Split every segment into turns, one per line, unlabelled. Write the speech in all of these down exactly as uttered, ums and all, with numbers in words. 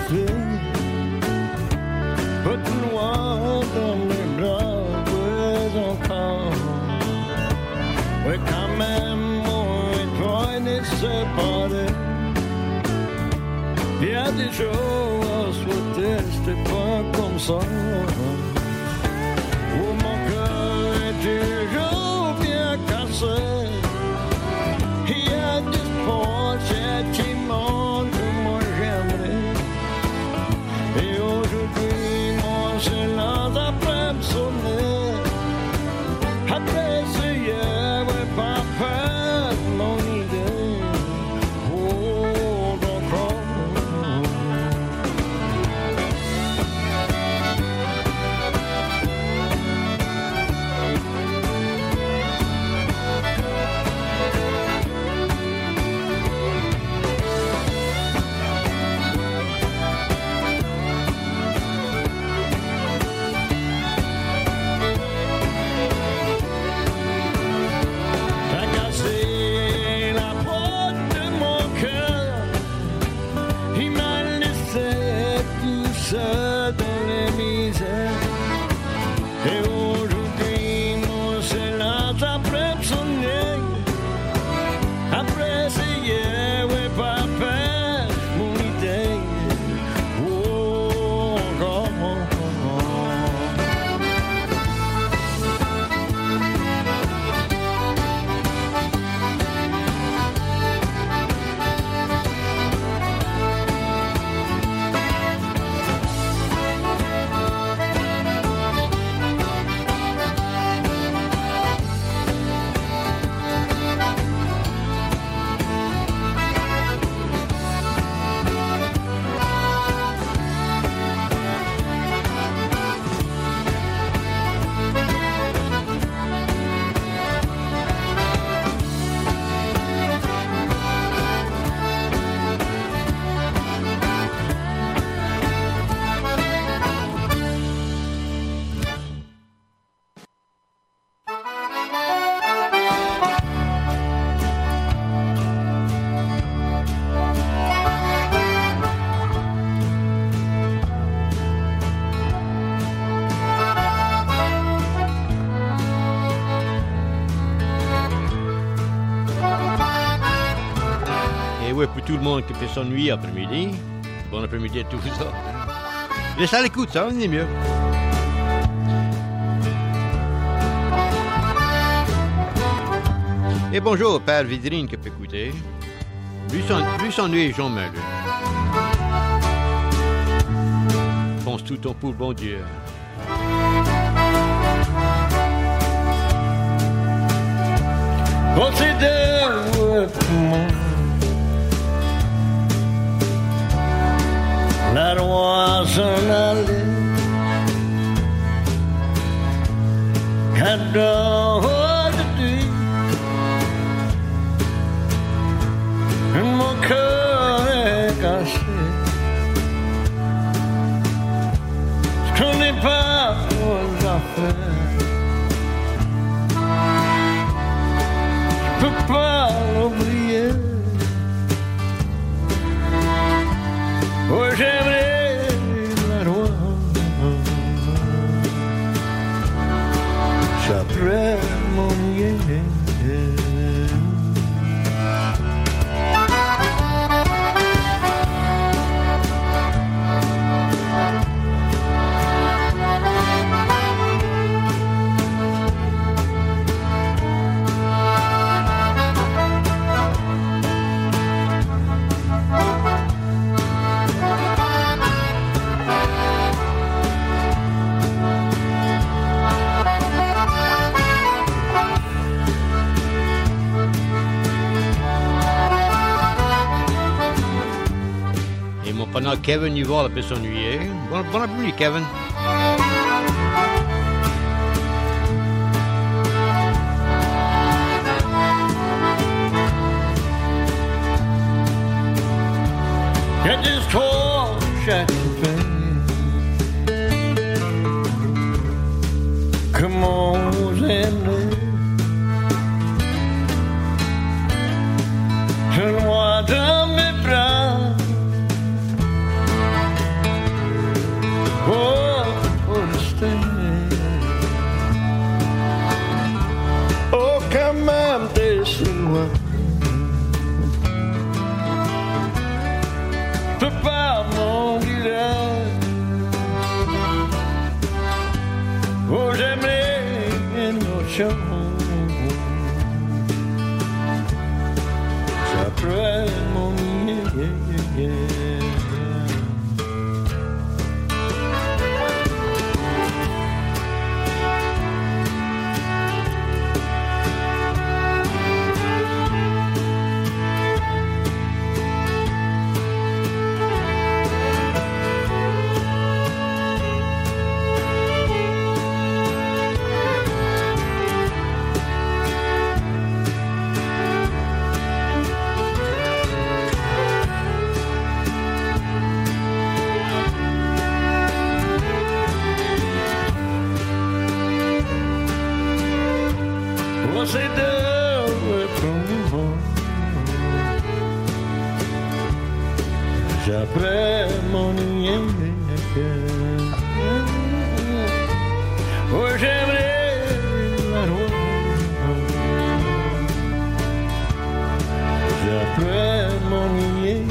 rester. Pas plus loin dans mes bras encore. Oui, quand même, moi et toi, on est séparés. Il y a des jours à souhaiter, c'était pas comme ça. Oh, mon cœur est toujours bien cassé. Il y a des sports, sentiments que moi j'aimerais. Et aujourd'hui, mon silence après me sonner. Après ce hier, ouais, pas peur de mon idée. Oh, d'accord.
Pour tout le monde qui peut s'ennuyer après-midi. Bon après-midi à tout ça. Laisse à l'écoute, ça, on est mieux. Et bonjour au père Vidrine qui peut écouter. Lui, son, lui s'ennuie jamais, lui. Pense tout ton pour le bon Dieu.
Considère la loi s'en allait, cadeau de Dieu, mon cœur est cassé. Je connais pas vos affaires, je peux pas l'oublier. Oh, j'aimerais la loi, j'apprends mon lien.
Pendant que Kevin y va, elle peut s'ennuyer. Bon, bon après-midi, Kevin.
Il y a des histoires chaque fin. Comment vous aimez? Je le vois dans mes bras. show. Après mon yeah, yeah, yeah, yeah. Você deu pro já pré-moninha hoje é la já pré-moninha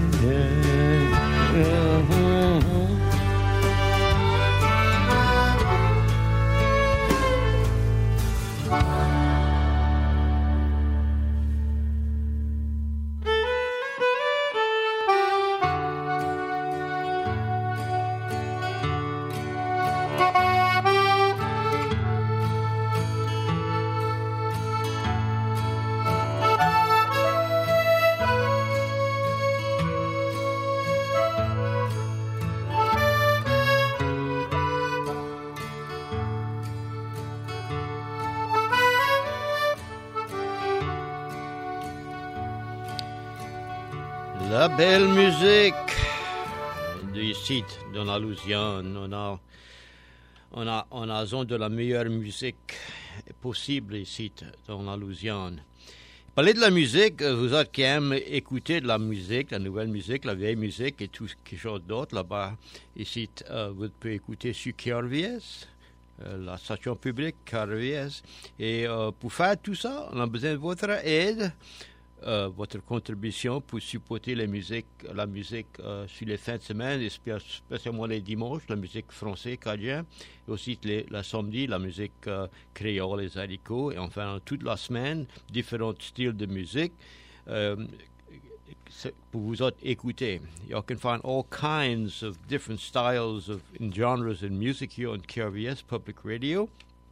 La belle musique du site dans la Louisiane. On a, on a, on a zone de la meilleure musique possible ici dans la Louisiane. Parler de la musique, vous autres qui aiment écouter de la musique, la nouvelle musique, la vieille musique et tout quelque chose d'autre là-bas, ici, euh, vous pouvez écouter sur K R V S, euh, la station publique K R V S. Et euh, pour faire tout ça, on a besoin de votre aide. Euh, votre contribution pour supporter la musique, la musique euh, sur les fins de semaine, et spécialement les dimanches, la musique française, cadien, et aussi les, la samedi, la musique euh, créole, les haricots, et enfin toute la semaine, différents styles de musique euh, pour vous autres écouter. You can find all kinds of different styles of in genres in music here on K R V S Public Radio.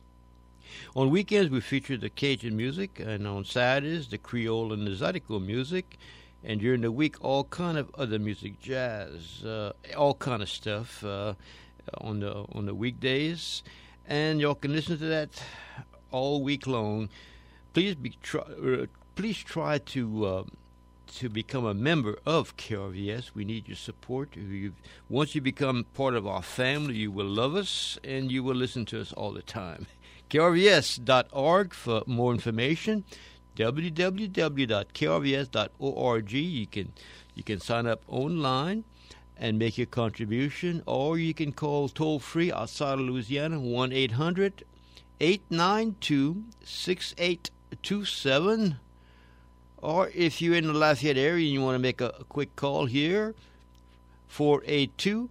On weekends, we feature the Cajun music, and on Saturdays, the Creole and the Zydeco music, and during the week, all kind of other music, jazz, uh, all kind of stuff uh, on the on the weekdays, and y'all can listen to that all week long. Please be try, uh, please try to uh, to become a member of K R V S. We need your support. You've, once you become part of our family, you will love us, and you will listen to us all the time. K R V S dot org for more information. w w w dot k r v s dot org. You can you can sign up online and make your contribution, or you can call toll free outside of Louisiana one eight hundred eight nine two six eight two seven. Or if you're in the Lafayette area and you want to make a, a quick call here, four eight two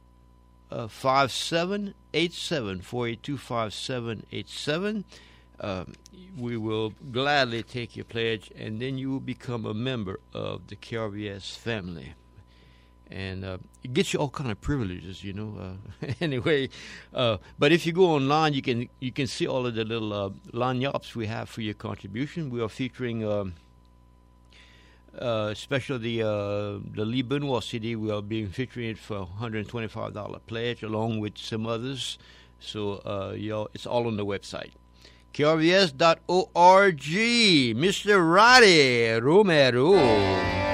five seven eight seven, four eight two five seven eight seven. Um, we will gladly take your pledge, and then you will become a member of the K R V S family. And uh, it gets you all kind of privileges, you know. Uh, anyway, uh, but if you go online, you can you can see all of the little uh, lagniappes we have for your contribution. We are featuring, um, uh, especially the uh, the Lee Benoit C D. We are being featuring it for one hundred twenty-five dollars pledge, along with some others. So uh, y'all, it's all on the website. K R V S dot org. Mister Roddy Romero.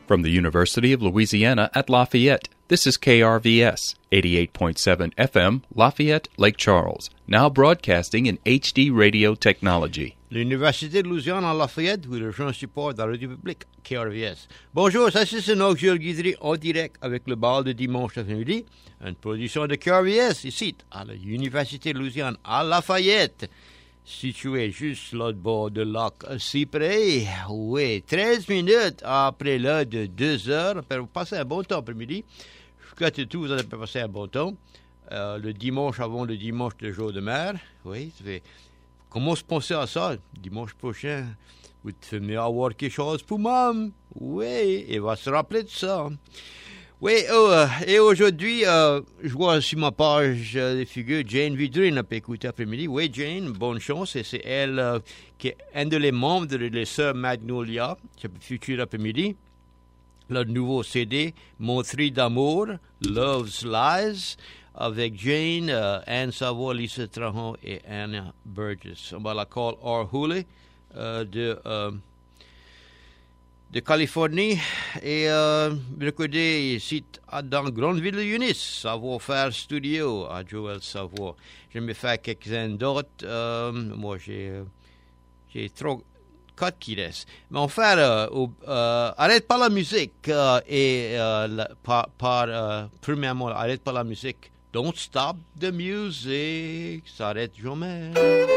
From the University of Louisiana at Lafayette, this is K R V S, eighty-eight point seven F M, Lafayette, Lake Charles, now broadcasting in H D radio technology.
L'Université de Louisiane à Lafayette, où le jeune support de la radio publique, K R V S. Bonjour, ça c'est Sinoc Jules Guidry en direct avec le bal de dimanche après-midi, une production de K R V S ici à l'Université de Louisiane à Lafayette, située juste l'autre bord de lac Cyprès. Oui, treize minutes après l'heure de deux heures, pour passer un bon temps après-midi. Je souhaite que tous vous allez passer un bon temps. Euh, le dimanche avant le dimanche de jour de mer. Oui, ça fait... Comment se penser à ça? Dimanche prochain, vous devez avoir quelque chose pour maman. Oui, il va se rappeler de ça. Oui, oh, et aujourd'hui, euh, je vois sur ma page euh, des figures Jane Vidrine a écouté après-midi. Oui, Jane, bonne chance. Et c'est elle euh, qui est un des membres de les Sœurs Magnolia, qui est futur après-midi. Le nouveau C D, Mon Tri d'amour, Love's Lies, avec Jane, euh, Anne Savoie, Lisa Trahan et Anna Burgess. On va la call Or Hooley euh, de, euh, de Californie. Et euh, recordé ici dans la grande ville de Eunice, Savoir-faire Studio à Joël Savoie. Je me fais quelques-uns d'autres. Euh, moi, j'ai, j'ai trop quatre qui restent. Mais enfin, euh, euh, arrête pas la musique. Euh, et euh, la, par, par euh, premièrement, arrête pas la musique. Don't stop the music, ça s'arrête jamais.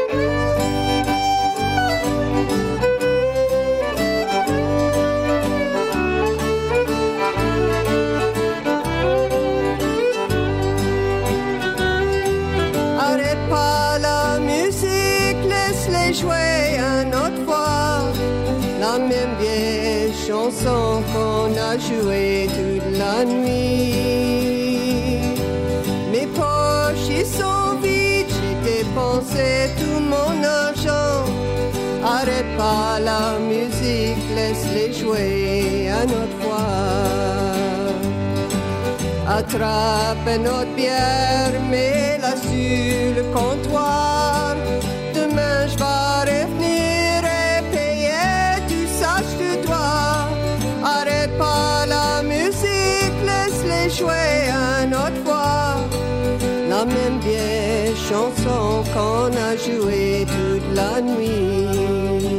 Arrête pas la musique, laisse-les jouer un autre fois. La même vieille chanson qu'on a jouée toute la nuit. Mes poches ils sont vides, j'ai dépensé tout mon argent. Arrête pas la musique, laisse-les jouer un autre fois. Attrape une autre bière, mets-la sur le comptoir. Demain je vais revenir et payer, tu saches de toi. Arrête pas la musique, laisse-les jouer un autre fois. La même vieille chanson qu'on a jouée toute la nuit.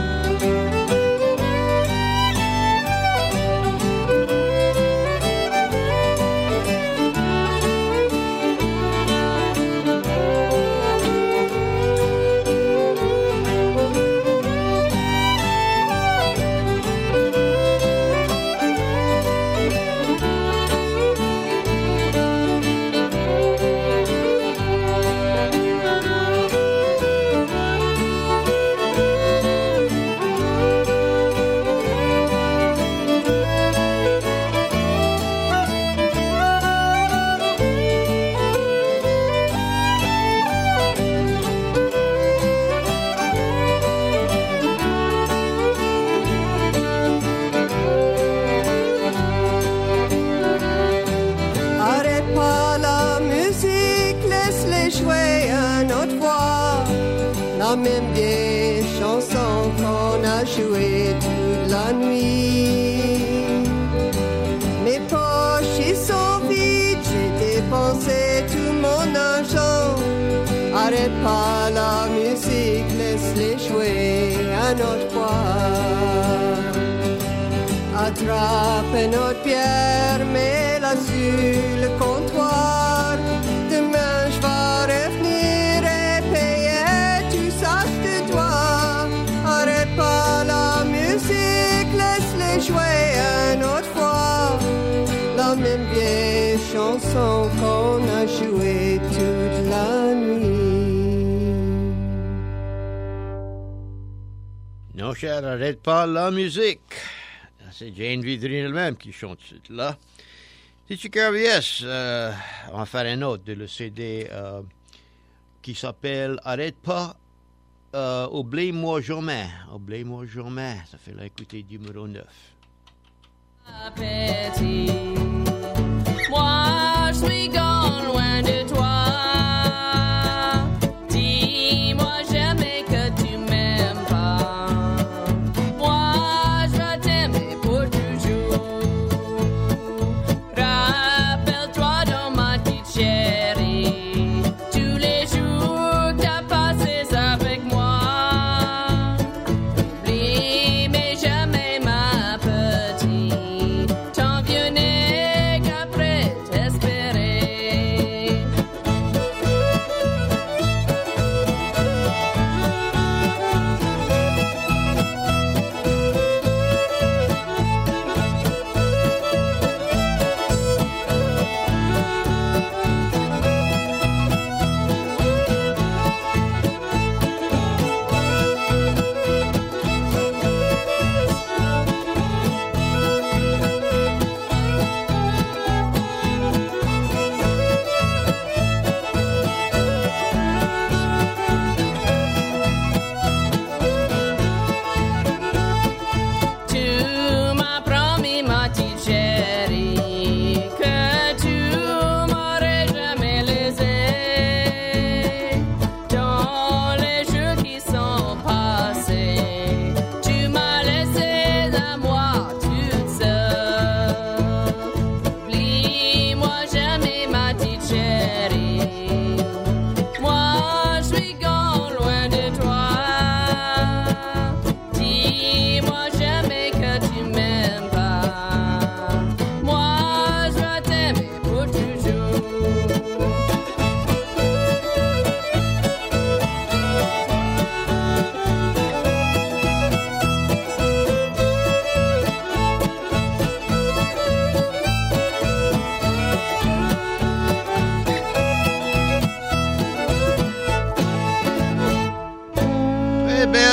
La même vieille chanson qu'on a jouée toute la nuit. Mes poches ils sont vides, j'ai dépensé tout mon argent. Arrête pas la musique, laisse-les jouer un autre fois. Attrape une autre pierre, mets-la sur le comptoir. Demain je vais revenir et payer, tu saches de toi. Arrête pas la musique, laisse-les jouer un autre fois. La même vieille chanson qu'on a jouée toute la nuit.
Non, cher, arrête pas la musique. C'est Jane Vidrine elle-même qui chante là. C'est K R V S. Euh, on va faire un autre de le C D euh, qui s'appelle Arrête pas, euh, Oublie-moi jamais. Oublie-moi jamais. Ça fait l'écouter numéro neuf.
Appétit. Moi, je suis gone loin de toi. Dis-moi jamais que tu m'aimes pas. Moi, je vais t'aimer pour toujours.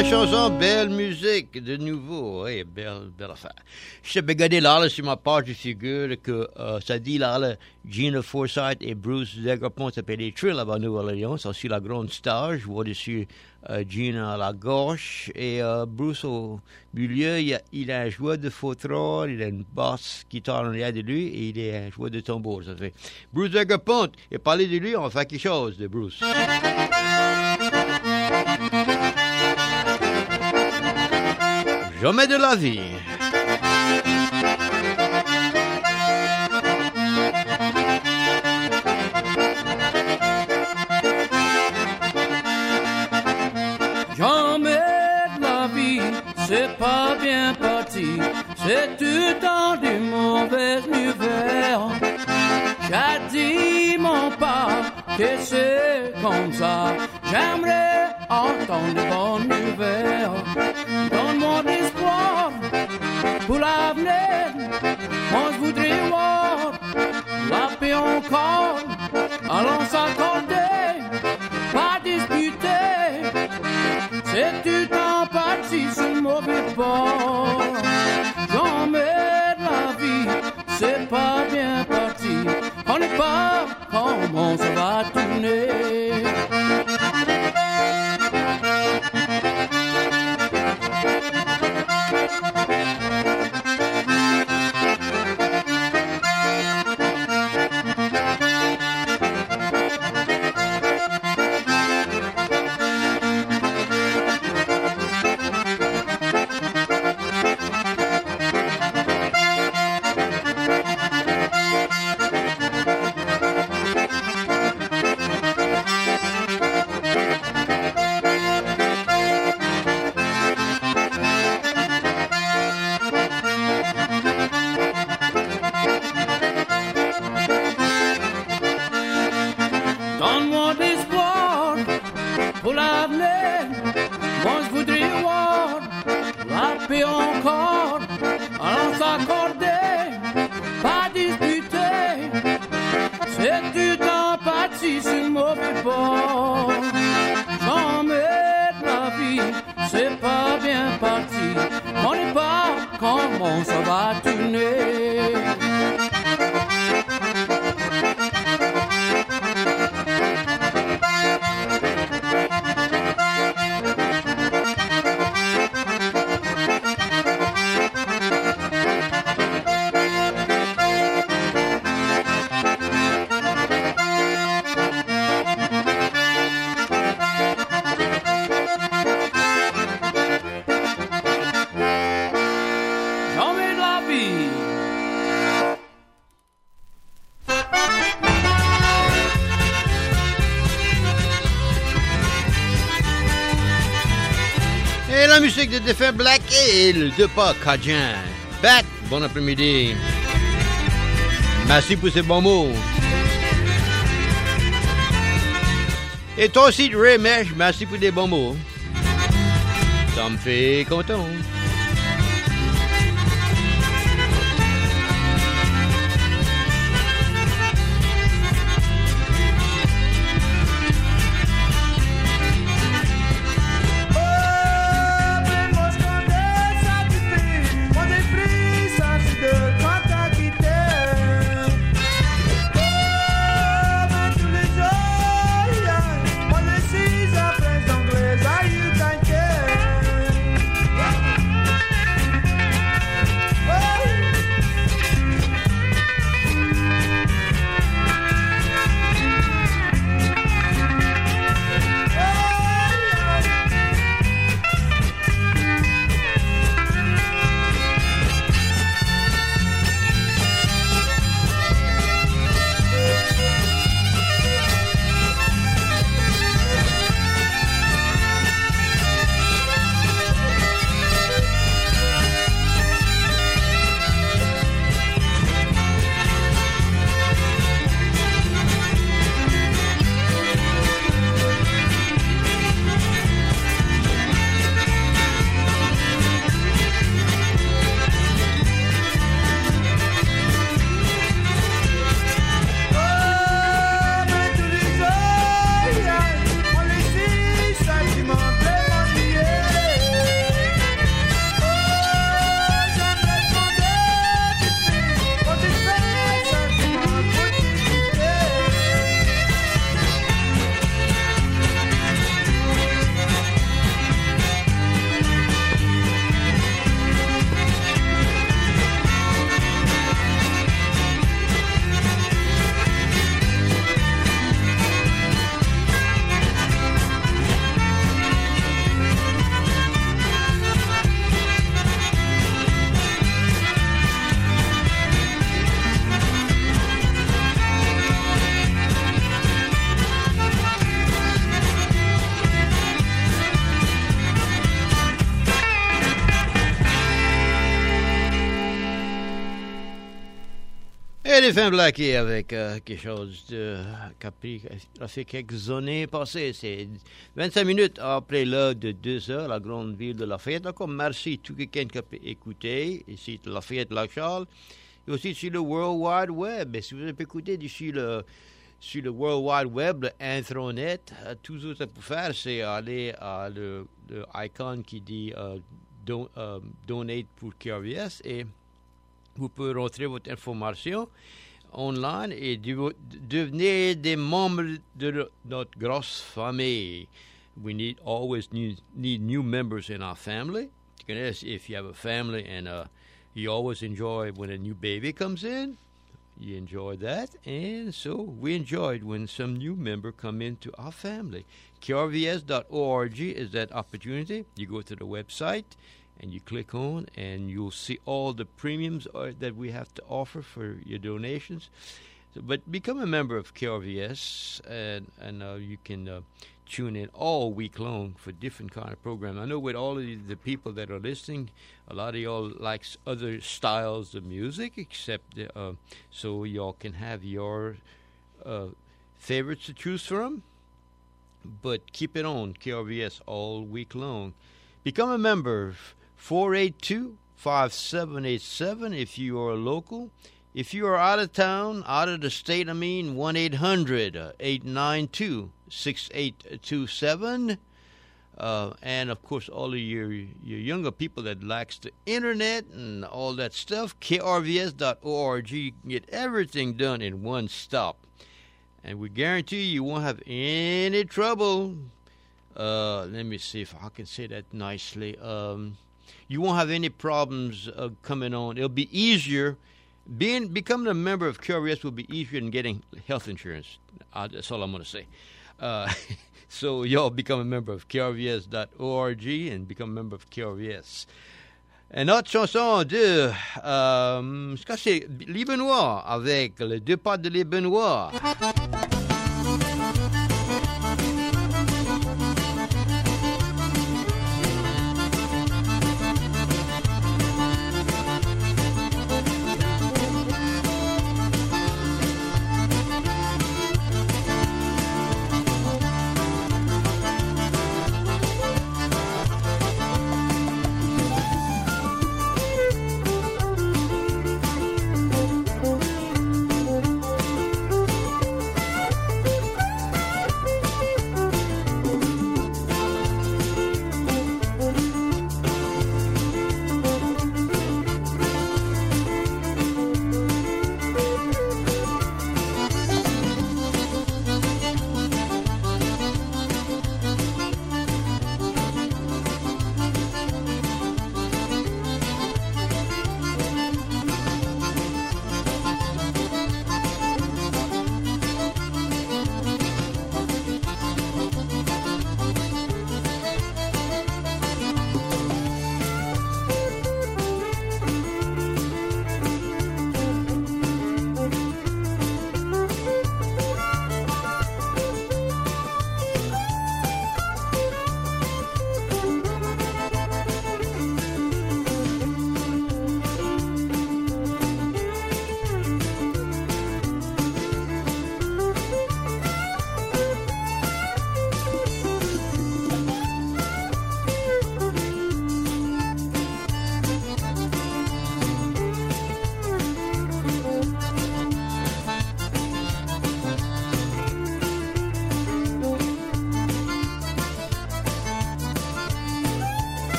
la chanson Belle Musique, de nouveau. Oui, belle, belle affaire. Je t'ai regardé là, là, sur ma page de figure, que euh, ça dit là, là, Gina Forsythe et Bruce Zeggerpont s'appellent les Trill à Nouvelle-Orléans. C'est aussi la grande star. Je vois dessus euh, Gina à la gauche et euh, Bruce au milieu. Il a, il a un joueur de fautrol, il a une basse guitare en arrière de lui et il est un joueur de tambour. Ça fait Bruce Zeggerpont. Et parler de lui, on va faire quelque chose de Bruce. Jamais de la vie.
Jamais de la vie, c'est pas bien parti, c'est tout le temps des mauvaises nouvelles. J'ai dit mon père que c'est comme ça, j'aimerais entendre de bonnes nouvelles. Donne-moi de l'espoir pour l'avenir, moi je voudrais voir la paix encore, allons s'accorder, pas disputer, c'est tout en partie sur le mauvais bord. Jamais de la vie, c'est pas bien parti, on n'est pas comment ça va tourner.
De Défunt Black Hill, de pas Cajun. Back, bon après-midi. Merci pour ces bons mots. Et toi aussi, Ray Mesh, merci pour des bons mots. Ça me fait content.
Moi, je suis à présent anglais, à you,
les Fins Blackie avec euh, quelque chose de, qui a pris, a fait quelques années passées. C'est vingt-cinq minutes après l'heure de deux heures, la grande ville de Lafayette. Encore merci à tout quelqu'un qui a pu écouter ici de Lafayette, Lac-Charles, et aussi sur le World Wide Web. Et si vous avez écouté d'ici le, sur le World Wide Web, le Intranet, euh, tout ce que ça peut faire, c'est aller à le, le icon qui dit euh, don, euh, Donate pour K R V S et vous pouvez rentrer votre information online et de- devenir des membres de notre grosse famille. We need always need, need new members in our family. You can ask if you have a family and uh, you always enjoy when a new baby comes in. You enjoy that, and so we enjoyed when some new member come into our family. K R V S dot org is that opportunity. You go to the website and you click on, and you'll see all the premiums uh, that we have to offer for your donations. So, but become a member of K R V S, and, and uh, you can uh, tune in all week long for different kind of programs. I know with all of the people that are listening, a lot of y'all likes other styles of music, except the, uh, so y'all can have your uh, favorites to choose from. But keep it on K R V S all week long. Become a member. four eight two, five seven eight seven if you are local. If you are out of town, out of the state, I mean, one eight hundred, eight nine two, six eight two seven. Uh, and, of course, all of your, your younger people that likes the internet and all that stuff, K R V S dot org. You can get everything done in one stop. And we guarantee you won't have any trouble. Uh, let me see if I can say that nicely. Um, you won't have any problems uh, coming on. It'll be easier. Being becoming a member of K R V S will be easier than getting health insurance. Uh, that's all I'm going to say. Uh, so y'all become a member of K R V S dot org and become a member of K R V S. Une autre chanson de, euh, je crois que c'est Les Benoît avec les deux pattes de Les Benoît.
Thank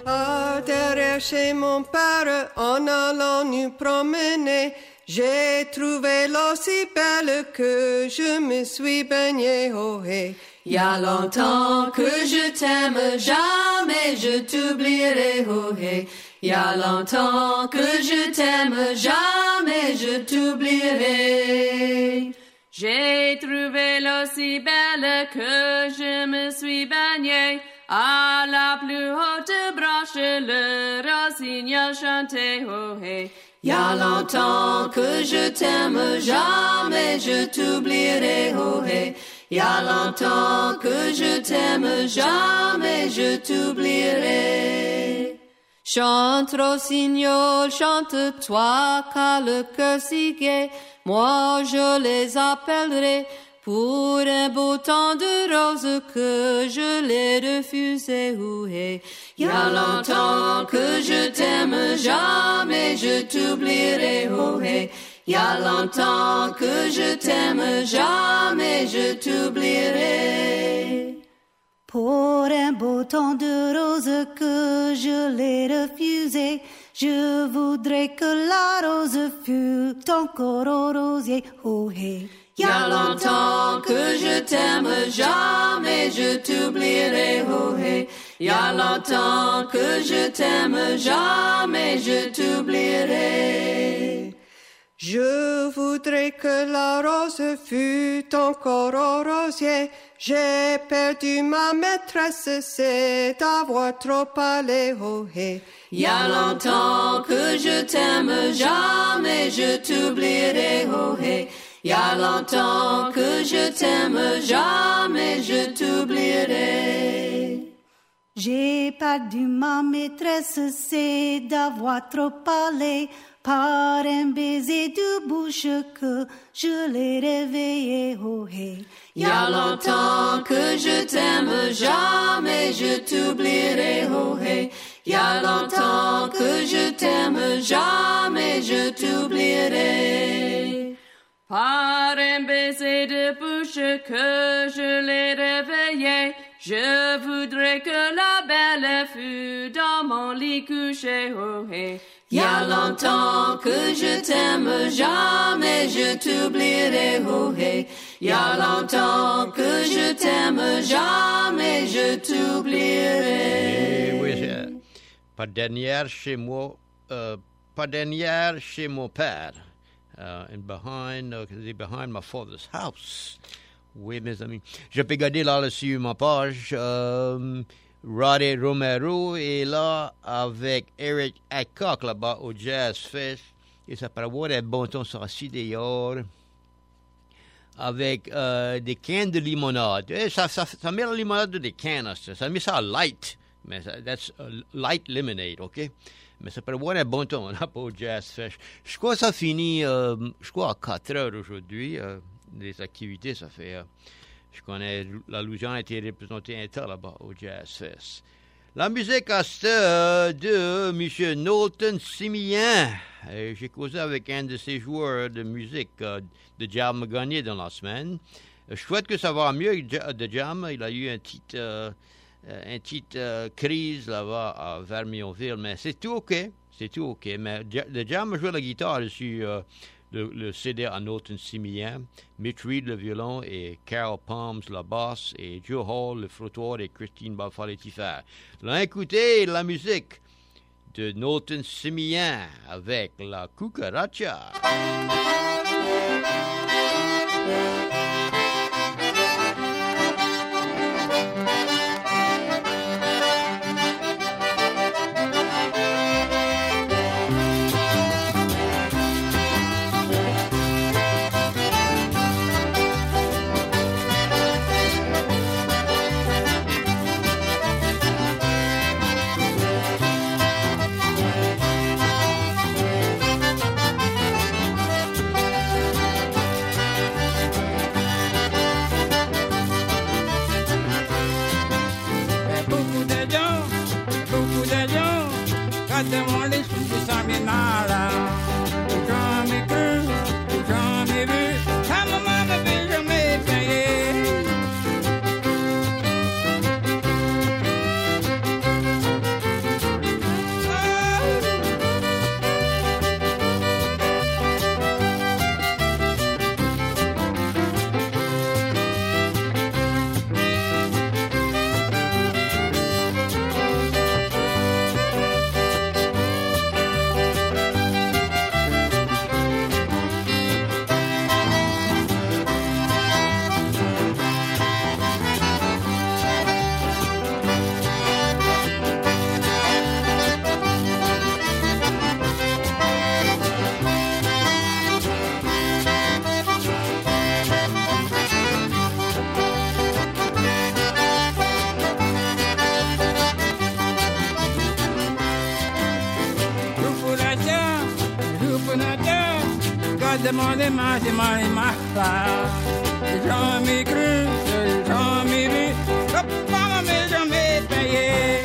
Ah, derrière chez mon père, en allant nous promener, j'ai trouvé l'eau si belle que je me suis baignée, oh hey.
Y a longtemps que je t'aime, jamais je t'oublierai, oh hey. Y a longtemps que je t'aime, jamais je t'oublierai. J'ai trouvé l'eau si belle que je me suis baignée. À la plus haute branche, le rossignol chantait, oh hey. Y a longtemps que je t'aime, jamais je t'oublierai, oh hey. Y a longtemps que je t'aime, jamais je t'oublierai. Chante, rossignol, chante-toi, car le cœur si gai, moi je les appellerai pour un beau temps de roses que je les refusé, oh hey. Y a longtemps que je t'aime, jamais je t'oublierai, oh hey. Y a longtemps que je t'aime, jamais je t'oublierai.
Pour un beau temps de rose que je l'ai refusé, je voudrais que la rose fût encore au rosier, oh hey.
Y a longtemps que je t'aime, jamais je t'oublierai, oh hey. Y a longtemps que je t'aime, jamais je t'oublierai.
Je voudrais que la rose fût encore au rosier. J'ai perdu ma maîtresse, c'est d'avoir trop parlé, oh hey.
Y a longtemps que je t'aime, jamais je t'oublierai, oh hey. Y a longtemps que je t'aime, jamais je t'oublierai.
J'ai perdu ma maîtresse, c'est d'avoir trop parlé. Par un baiser de bouche que je l'ai réveillé, oh hey.
Y a longtemps que je t'aime, jamais je t'oublierai, oh hey. Y a longtemps que je t'aime, jamais je t'oublierai. Par un baiser de bouche que je l'ai réveillé, je voudrais que la belle fût dans mon lit couché, oh hey. Y a longtemps que je t'aime, jamais je t'oublierai, oh hey. Y a longtemps que je t'aime, jamais je t'oublierai.
Et oui, euh, pas dernière chez moi, euh, pas dernière chez mon père. Uh, and behind, uh, behind my father's house. Oui, mes amis. Je peux garder là sur ma page. Um, Roddy Romero est là avec Eric Aycock là-bas au Jazz Fest. Et ça peut avoir un bon temps sur assis dehors avec uh, des cannes de limonade. Et ça, ça, ça met la limonade de des cannes. Ça, ça met ça light. Mais ça, that's a light lemonade, OK? Mais ça peut avoir un bon temps là pour Jazz Fest. Je crois que ça finit, euh, je crois, à quatre heures aujourd'hui. Euh, les activités, ça fait... Euh, je connais, la Louisiane a été représentée un temps là-bas au Jazz Fest. La musique à cette euh, de M. Knowlton Simien. Euh, j'ai causé avec un de ses joueurs de musique euh, de Jam gagné dans la semaine. Euh, je souhaite que ça va mieux de Jam. Il a eu un petit... Euh, Euh, une petite euh, crise là-bas à Vermionville, mais c'est tout OK. C'est tout OK. Mais le Jam a joué la guitare sur euh, le, le C D à Knowlton Simien, Mitch Reed le violon et Carol Palms la basse et Joe Hall le frottoir et Christine Balfaletiffer. Là, écoutez la musique de Knowlton Simien avec la cucaracha.
demandé ma demandé ma part. Les gens m'écrivent, les gens m'écrivent, le pas mais jamais payé.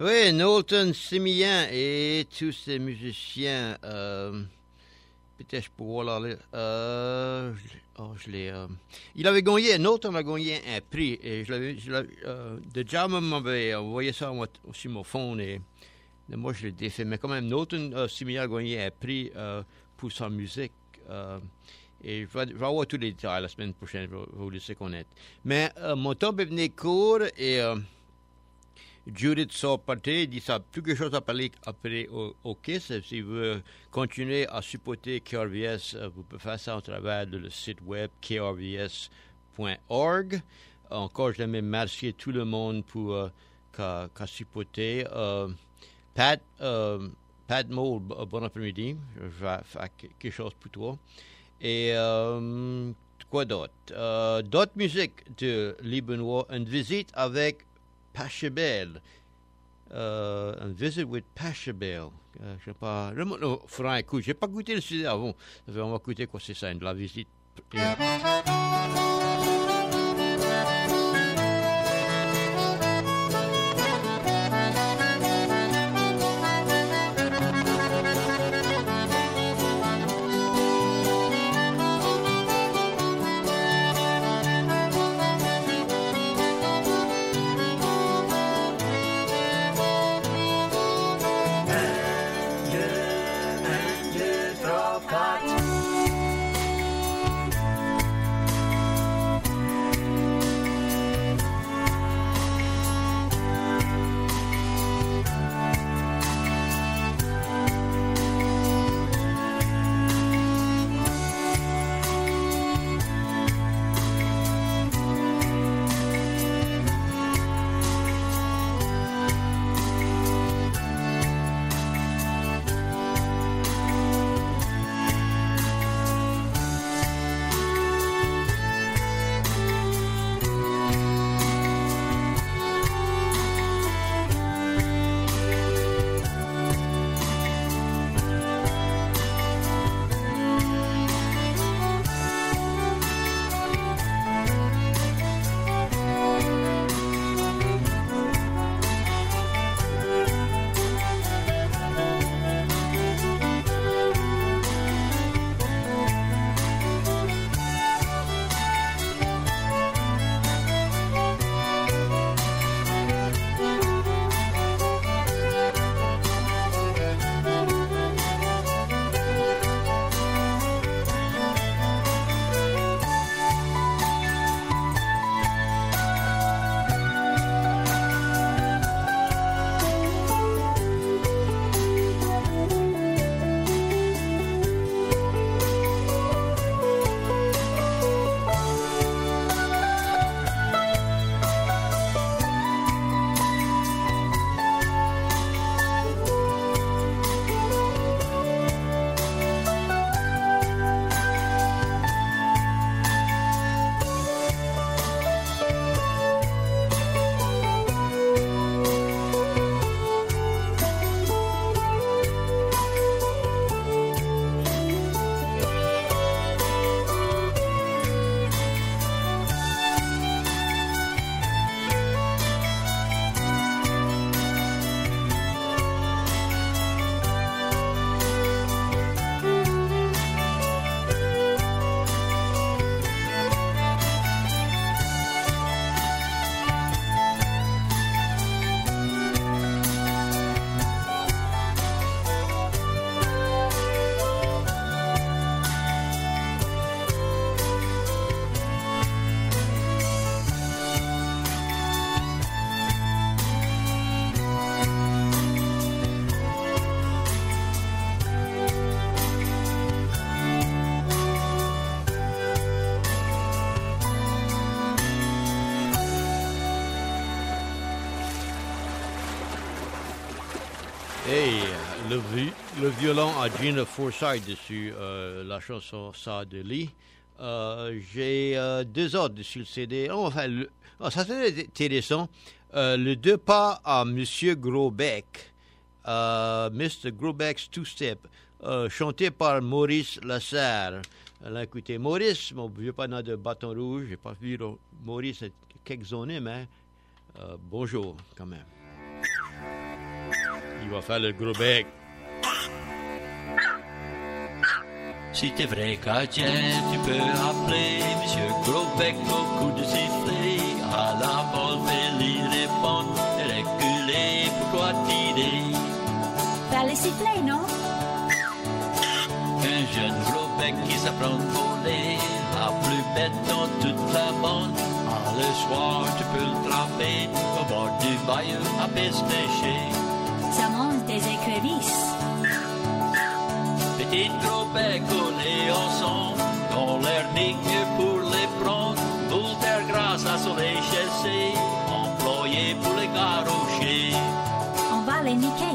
Oui, Knowlton Simian et tous ces musiciens. Euh, peut-être je peux voir là. Euh, oh, je l'ai. Euh, il avait gagné, Knowlton a gagné un prix. Et je l'avais. Je l'avais euh, The Jam m'avait envoyé ça sur mon phone et, et moi je l'ai défait. Mais quand même, Knowlton euh, Simian a gagné un prix euh, pour sa musique. Euh, et je vais, je vais avoir tous les détails la semaine prochaine, je vais vous laisser connaître. Mais euh, mon temps est venu court et. Euh, Judith sort partir, il dit ça plus quelque chose à parler après au, au Kiss. Si vous voulez continuer à supporter K R V S, vous pouvez faire ça à travers le site web k r v s point org. Encore, je voudrais remercier tout le monde pour euh, qu'a, qu'a supporté. Euh, Pat, euh, Pat Moll, bon après-midi. Je vais faire quelque chose pour toi. Et euh, quoi d'autre? Euh, d'autres musiques de Liebenois, une visite avec Pachelbel, euh, un visit with Pachelbel. Euh, je sais pas, je me ferai un coup. J'ai pas goûté le sujet avant. On va goûter quoi c'est ça, de la visite. Hey, le, le violon à Gina Forsythe dessus, euh, la chanson Ça de Lee. Euh, j'ai euh, deux autres dessus le C D. Oh, enfin, le, oh, ça c'est intéressant. Euh, le deux pas à Monsieur Grosbeck, euh, mister Grosbeck's Two Step, euh, chanté par Maurice Lasserre. Là, écoutez, Maurice, mon vieux panneau de bâton rouge, j'ai pas vu Maurice quelques années, mais euh, bonjour quand même. Il va faire le gros bec.
Si t'es vrai Katien, tu peux appeler Monsieur Grosbec au coup de sifflet. À la balle, mais il répond, reculer, pourquoi tirer?
Faire les sifflets, non?
Un jeune Grosbec qui s'apprend à voler, la plus bête dans toute la bande. Ah, le soir, tu peux le tremper au bord du bayou à pêcher.
Ça mange des écrevisses.
Petit Grosbec collé ensemble, dans l'air digne pour les prendre. Voltaire grâce à soleil chassé, employé pour les garrocher.
On va les niquer.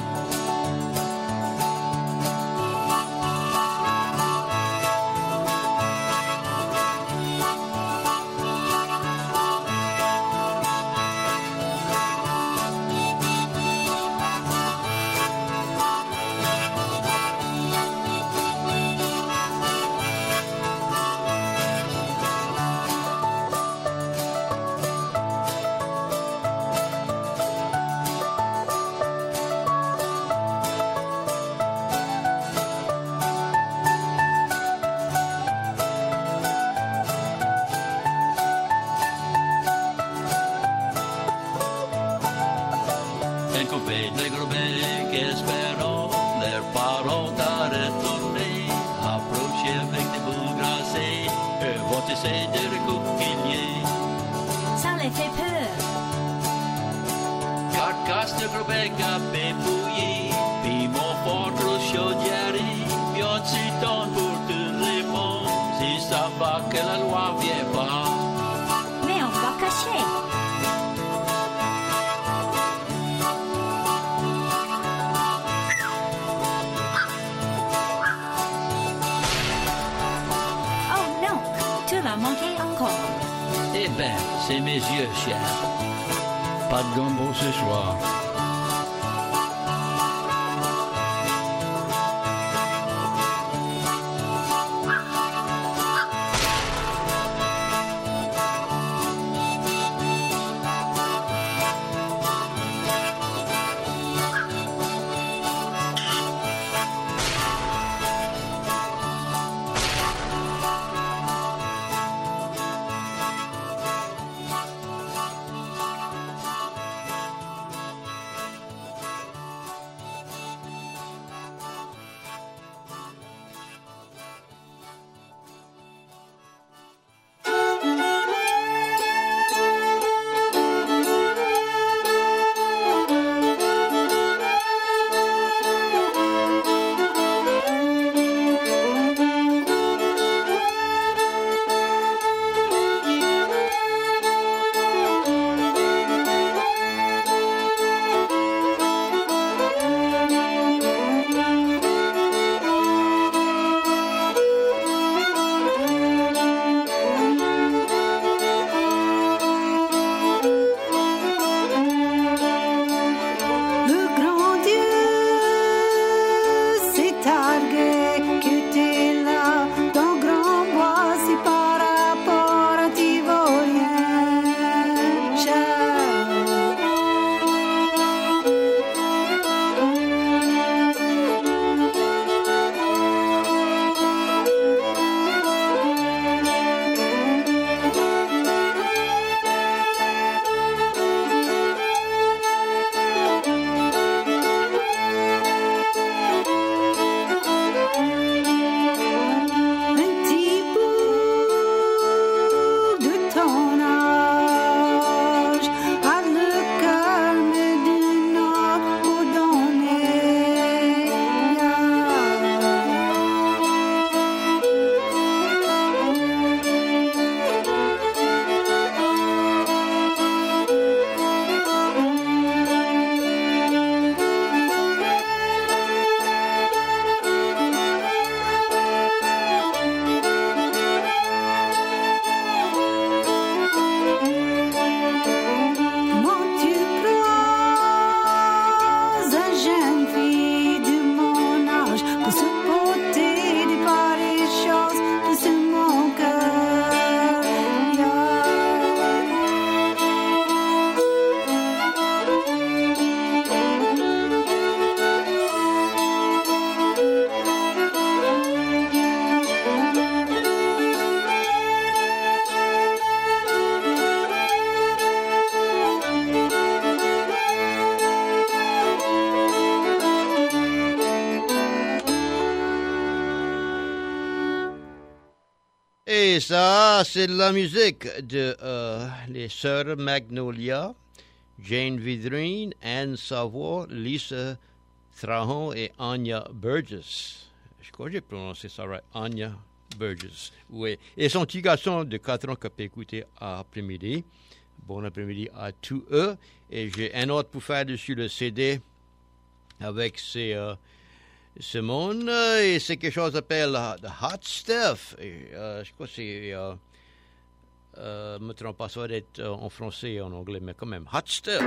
Les Grosbec espérant leurs parents à retourner, approcher avec des boules grassées, eux vont essayer de recoquiller.
Ça les fait peur.
Carcasse de Grosbec à pépouiller, piment fort, gros chaudière, viande si tendre pour tous les mondes, si ça va que la loi vient pas.
Mais on va cacher.
Manqué encore.
Eh ben, c'est mes yeux, chien. Pas de gombo ce soir.
Et ça, c'est de la musique de euh, les sœurs Magnolia, Jane Vidrine, Anne Savoie, Lisa Trahan et Anya Burgess. Je crois que j'ai prononcé ça right, Anya Burgess. Oui. Et son petit garçon de quatre ans qui peut écouter après-midi. Bon après-midi à tous eux. Et j'ai un autre pour faire dessus le C D avec ces... Euh, Simone, et c'est quelque chose qu'on appelle uh, The Hot Stuff. Et, euh, je crois que c'est... Euh, euh, me trompe pas, ça va être euh, en français et en anglais, mais quand même, Hot Stuff.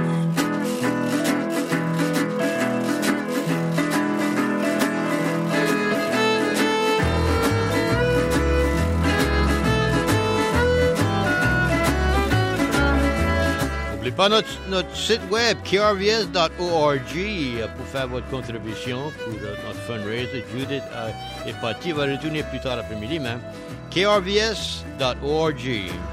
N'oubliez pas notre, notre site web, k r v s dot org, pour faire votre contribution pour uh, notre fundraiser. Judith uh, est partie, va retourner plus tard l'après-midi, mais k r v s dot org.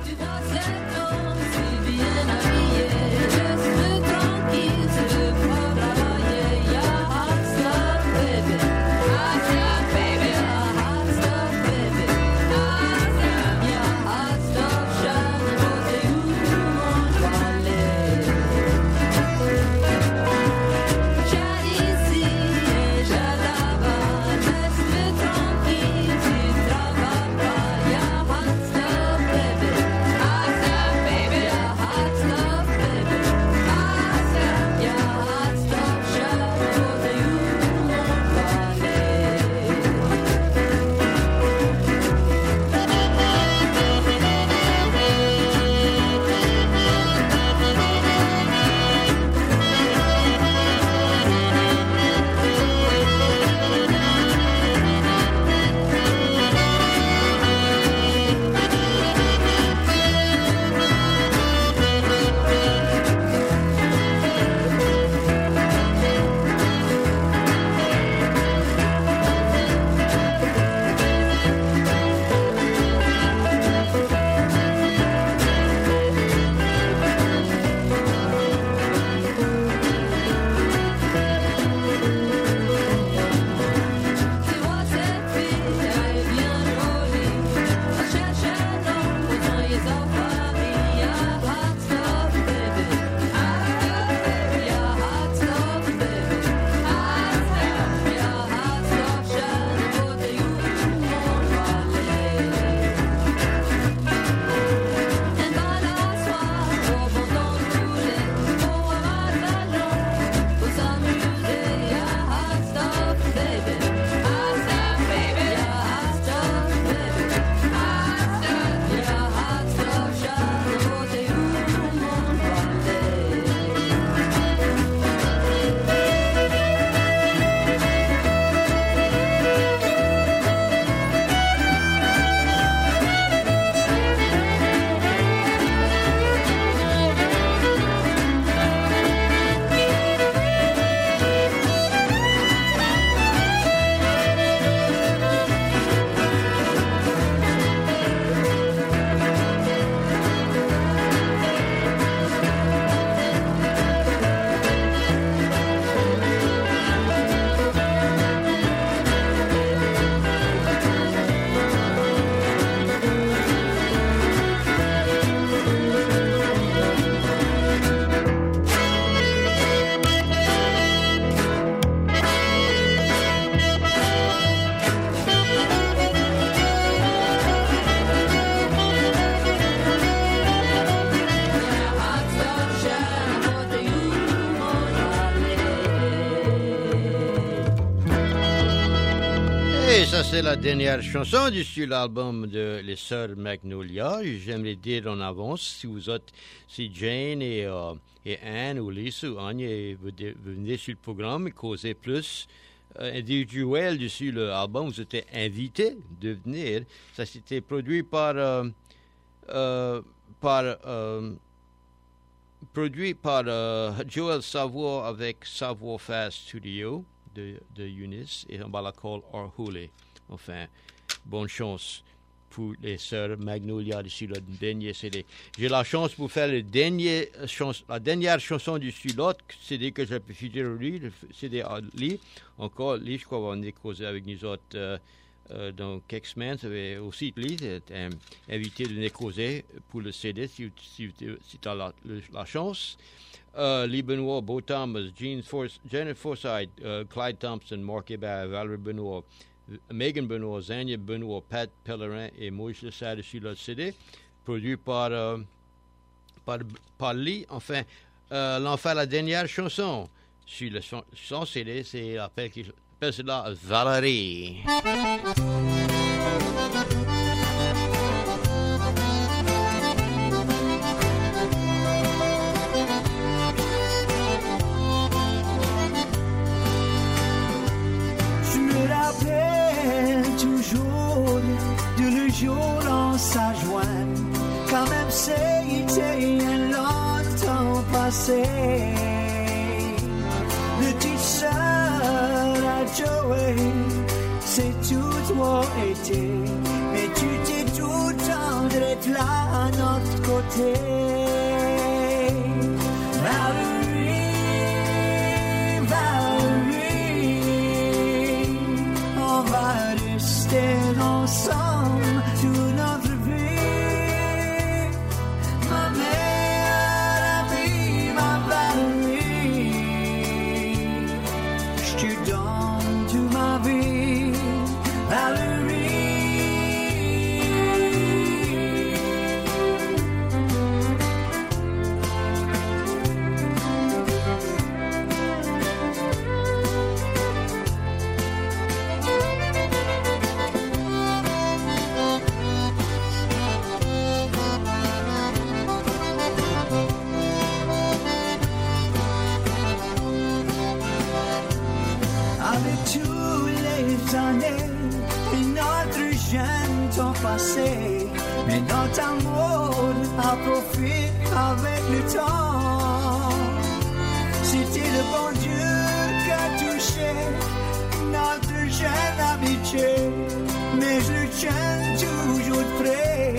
Ça, c'est la dernière chanson du sur l'album de Les Sœurs Magnolia. J'aimerais dire en avance, si vous êtes, si Jane et, euh, et Anne ou Lisa ou Anya, vous, de, vous venez sur le programme et causez plus euh, individuel dessus l'album, vous êtes invités de venir. Ça, c'était produit par, euh, euh, par, euh, produit par euh, Joël Savoie avec Savoie Fast Studio de, de Eunice et on va la call Orhule. Enfin, bonne chance pour les sœurs Magnolia dessus le dernier C D. J'ai la chance pour faire le dernier chans, la dernière chanson dessus l'autre C D que j'ai pu faire lui, le C D à lui. Encore, lui, je crois qu'on est causé avec nous autres euh, euh, dans quelques semaines, ça va aussi être euh, invité de nous causer pour le C D si, si, si tu as la, la chance. Uh, Lee Benoit, Beau Thomas, Gene Force, Janet Forsythe, uh, Clyde Thompson, Mark Hébert, Valerie Benoit, Megan Benoit, Zania Benoit, Pat Pellerin et Moïse Lessard sur le C D, produit par, uh, par, par Lee. Enfin, uh, l'on fait la dernière chanson sur le son, son C D, c'est l'appel qui appelle cela Valérie.
Dans sa jointe, quand même c'était un longtemps passé. Le petit sœur à Joey, c'est tout toi été, mais tu t'es tout le temps d'être là à notre côté. Valérie, Valérie, on va rester ensemble. Passé, mais notre amour a profité avec le temps. C'était le bon Dieu qui a touché notre jeune amitié, mais je le tiens toujours près,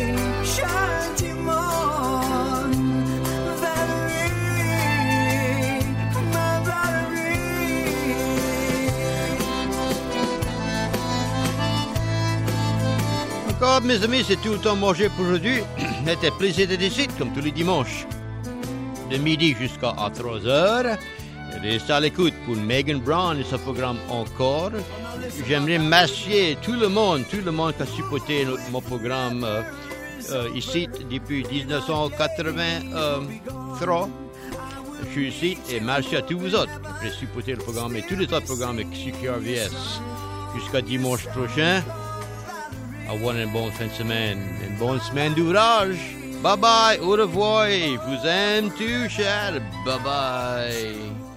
gentiment. Valérie, ma Valérie.
Encore, mes amis, c'est tout le temps mangé pour aujourd'hui. C'était plaisir de décider, comme tous les dimanches, de midi jusqu'à trois heures. Restez à l'écoute pour Megan Brown et son programme Encore. J'aimerais remercier tout le monde, tout le monde qui a supporté mon programme euh, euh, ici depuis dix-neuf cent quatre-vingt-trois. Je suis ici et merci à tous vous autres qui avez supporté le programme et tous les autres programmes de K R V S. Jusqu'à dimanche prochain. Avoir une bonne fin de semaine, une bonne semaine d'ouvrage. Bye bye, au revoir, je vous aime tout cher, bye bye.